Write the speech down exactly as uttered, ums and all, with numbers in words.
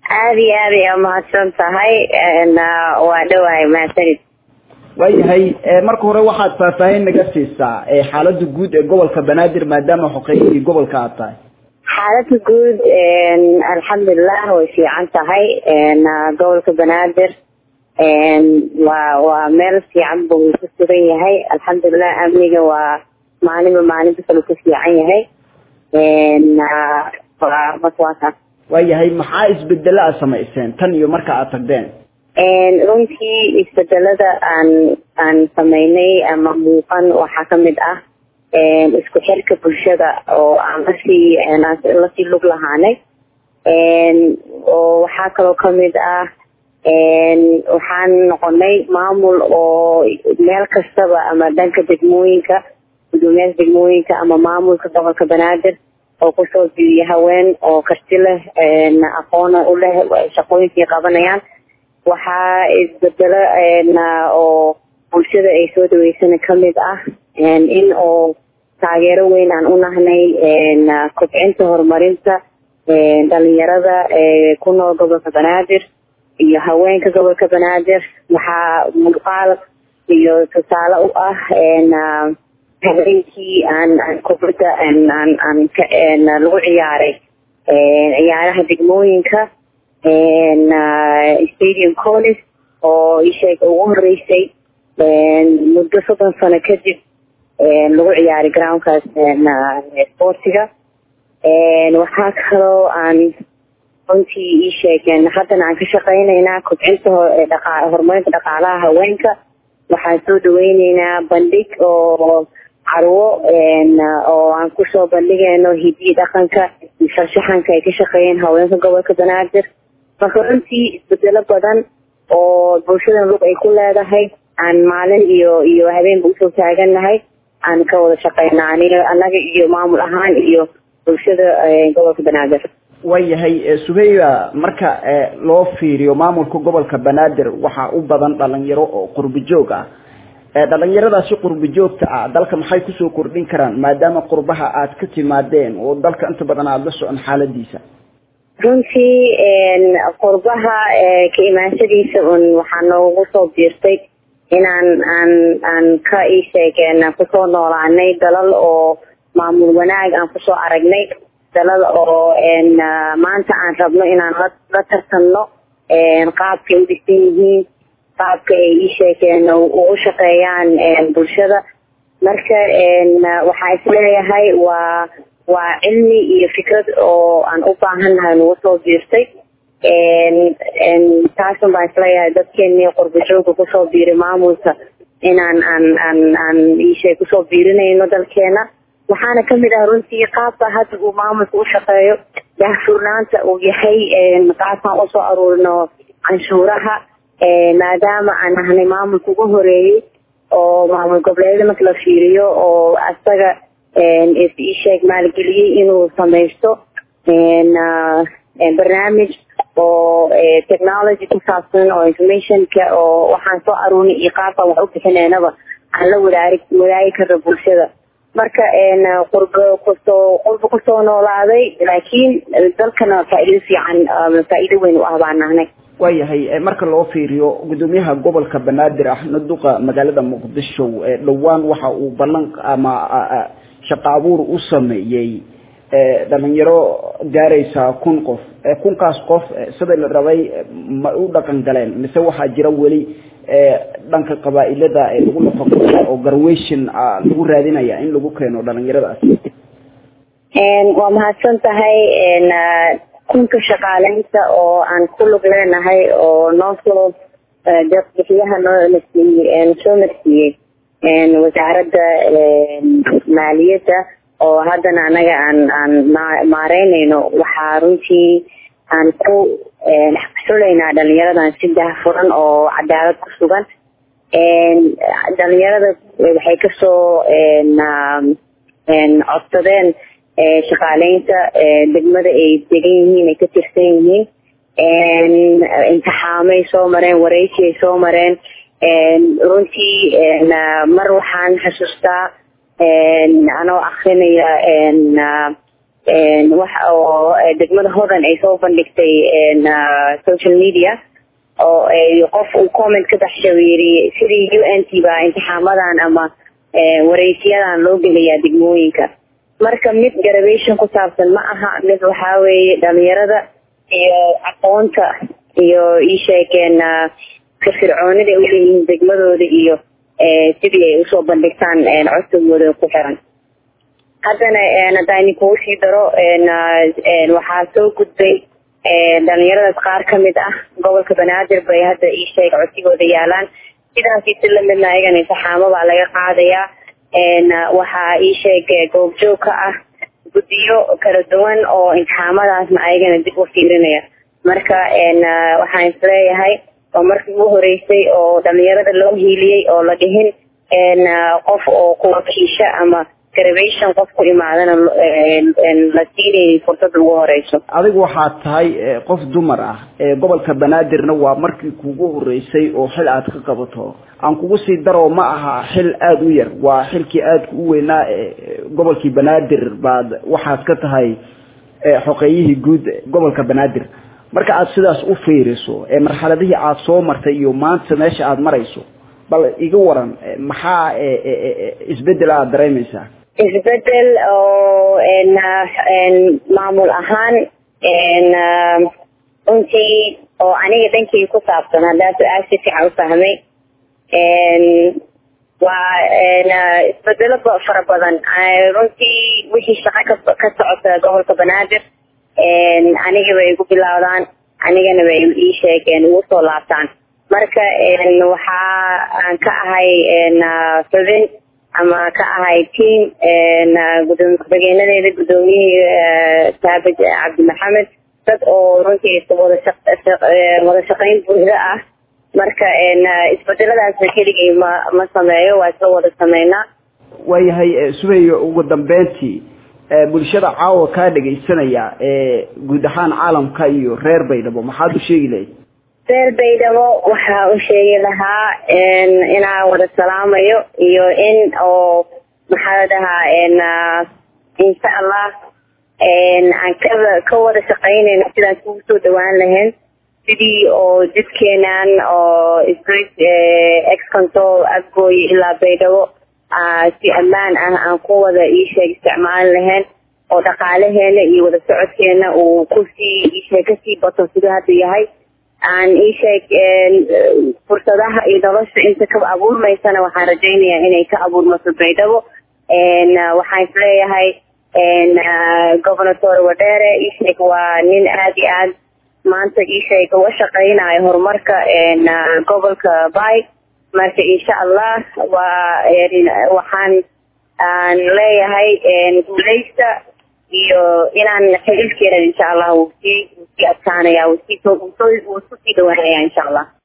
aadi aadi mahadsan tahay waa dhawahay mahadsanid waayahay marka hore waxaad faahfaahin naga siisaa xaaladda guud ee gobolka Banaadir maadaama xoqeeyay gobolka aad tahay xaaladda guud alxamdulillah way fiican tahay gobolka Banaadir waa waa meel fiican buu ku sugan yahay alxamdulillah amniga waa maalinba maalinta kale ku fiican yahay waa maswaaka waayahay maxaa isbedelo aad samayseen tan iyo marka aad tagdeen runtii isbedelada aan aan sameynay ama muuqan waxaa kamid ah isku xirka bulshada oo aan lasii lasii lug lahaanay oo waxaa kaloo kamid ah waxaan noqonay maamul oo meel kastaba ama dhanka degmooyinka gudoomiyaha degmooyinka ama maamulka gobolka Banaadir oo kusoo biiriya haween oo karti leh aqoon u leh shaqooyinkii qabanayaan waxaa isbedelo oo bulshada ay soo dhaweysana kamid ah in oo taageero weyn aan u nahnay kobcinta horumarinta dhalinyarada ku nool gobolka Banaadir iyo haweenka gobolka Banaadir waxaa muuqaal iyo tusaale u ah habeenkii aan kubadda aan aan lagu ciyaaray ciyaaraha degmooyinka stadium college oo isheeg ugu horeysay muddo soddon sano kadib lagu ciyaaray groundkaas sportiga waxaa kaloo aan runtii isheegeen haddana aan ka shaqaynaynaa kobcinta horumarinta dhaqaalaha haweenka waxaan soo dhaweyneynaa bandhig oo carwo oo aan kusoo bandhigayno hidiyo dhaqanka farshaxanka ay ka shaqeeyeen haweenka gobolka Banaadir marka runtii isbedelo badan oo bulshada lug ay ku leedahay aan maalin iyo iyo habeenba usoo taaganahay aan ka wada shaqeynaa aniga anaga iyo maamul ahaan iyo bulshada gobolka Banaadir waayahay Suhayba marka loo fiiriyo maamulka gobolka Banaadir waxa u badan dhalinyaro oo qurbi joog ah dhalinyaradaasi qurbi joogta ah dalka maxay ku soo kordhin karaan maadaama qurbaha aad ka timaadeen oo dalka inta badan aad la socon xaaladiisa runtii qurbaha ka imaanshadiisa un waxaa noogu soo biirtay inaan aan aan ka isheegeen kusoo noolaanay dalal oo maamul wanaag aan kusoo aragnay dalal oo maanta aan rabno inaan la tartanno qaabkay u dhisan yihiin qaabka ay isheegeen ugu shaqeeyaan bulshada marka waxaa isleeyahay waa waa cilmi iyo fikrad oo aan u baahannahay nagu soo biirtay taasun baan isleeyahay dadkeenii qurbi joogka kusoo biiray maamulka inaan aan aan aan isheeg kusoo biirinayno dalkeena waxaana kamid ah runtii qaabka hadda uu maamulka u shaqeeyo daahfurnaanta uu yahay qaabkaan usoo aruurino canshuuraha maadaama aan nahnay maamulka ugu horeeyey oo maamul goboleedyada marka la fiiriyo oo asaga isheeg maalgeliyey inuu samaysto barnaamij oo technology ku saabsan oo informationka oo waxaan soo aruurinay iyo qaabkaan wax u bixineynaba aan la wadaari wadaagi karno bulshada marka qurbo kusoo qurbo kusoo noolaaday laakiin dalkana faa'iido fiican faa'iido weyn u ah baan nahnay waayahay marka loo fiiriyo gudoomiyaha gobolka Banaadir Axmed Duqa magaalada Muqdisho dhawaan waxa uu ballan ama shaqo abuur u sameeyay dhalinyaro gaaraysa kun qof kunkaas qof sida la rabay ma u dhaqan galeen mise waxa jira wali dhanka qabaa'ilada ee lagu nafaqo oo garweyshin lagu raadinaya in lagu keeno dhalinyaradaas waa mahadsan tahay kunka shaqaaleynta oo aan ku lug leenahay oo noo soo bixiyaha noo soo marsiiyey wasaaradda maaliyadda oo haddana anaga aan aan maareynayno waxaa runtii aan ku xulaynaa dhalinyaradan si daahfuran oo cadaalad ku sugan dhalinyarada waxay kasoo codsadeen shaqaaleynta degmada ay degan yihiin ay ka tirsan yihiin imtixaamay soo mareen wareysi ay soo mareen runtii mar waxaan xasuustaa anoo akrinaya waxa oo degmada hodan ay soo bandhigtay social media oo ay qof uu comment ka baxshaweeyay sidii U N T ba imtixaamadan ama wareysiyadan loo geliyaa degmooyinka marka mid graduation ku saabsan ma aha mid waxa weeye dhalinyarada iyo aqoonta iyo isheekeen firfircoonida u leeyihiin degmadooda iyo sidii ay usoo bandhigtaan codsigooda ku xiran haddana hadaan ku sii daro waxaa soo gudbay dhalinyarada qaar ka mid ah gobolka Banaadir bay hadda ii sheeg codsigooda yaalaan sidaas si la midna ayagana imtixaamo baa laga qaadayaa waxaa ii sheeg goobjoog ka ah guddiyo kala duwan oo imtixaamadaasna ayagana dib u fiirinaya marka waxaan isleeyahay oo markii ugu horeysay oo dhalinyarada loo hiiliyey oo la dhihin qof oo kuwa kiisha ama graduation qof ku imaadana la siinay fursad ugu horeyso adigu waxaad tahay qof dumar ah ee gobolka Banaadirna waa markii kuugu horeysay oo xil aad ka qabato aan kugu sii daro ma aha xil aad u yar waa xilkii aad u weynaa gobolkii Banaadir baad waxaad ka tahay xoqeeyihii guud gobolka Banaadir marka aad sidaas u fiiriso ee marxaladihii aad soo martay iyo maanta meesha aad marayso bal iga waran maxaa isbedel aad dareemaysaa isbedel oo maamul ahaan runtii oo aniga dhankii ku saabsan haddaa su-aal si fiican u fahmay waa isbedelo fara badan runtii wixii shaqo ka socota gobolka Banaadir aniga bay igu bilowdaan anigana bay ii sheegeen ugu soo laabtaan marka waxa aan ka ahay xubin ama ka ahay team gudoomiyadeeda gudoomiyihii Saabid Cabdi Maxamed dad oo runtii wada shaqayn buuxda ah marka isbedeladaasna keligay ma ma sameeyo waa soo wada sameynaa waayahay subayo ugu dambeyntii bulshada caawa ka dhageysanaya ee guud ahaan caalamka iyo reer Baydhabo maxaad u sheegi lahayd reer Baydhabo waxa uu sheegi lahaa inaan wada salaamayo iyo in oo maxaa dhahaa insha Allah aan ka wada shaqeynayno sidaan ku soo dhawaan lahayn sidii oo jidkeenan oo ex control agooy ilaa Baydhabo si ammaan ah aan ku wada ii sheeg isticmaal lahayn oo dhaqaalaheena iyo wada socodkeena uu ku sii ii sheeg ka sii bato sida hadda yahay aan ii sheeg fursadaha iyo nolosha inta ka abuurmaysana waxaan rajaynayaa inay ka abuurmato Baydhabo waxaan isleeyahay governator Wadere ii sheeg waa nin aad iyo aad maanta ii sheeg uga shaqeynayo horumarka gobolka Bay marka insha Allah waa waxaan aan leeyahay guuleysta iyo inaan xilkeena insha Allah uu sii adkaanaya uu sii soo uu sii dhawaanaya insha Allah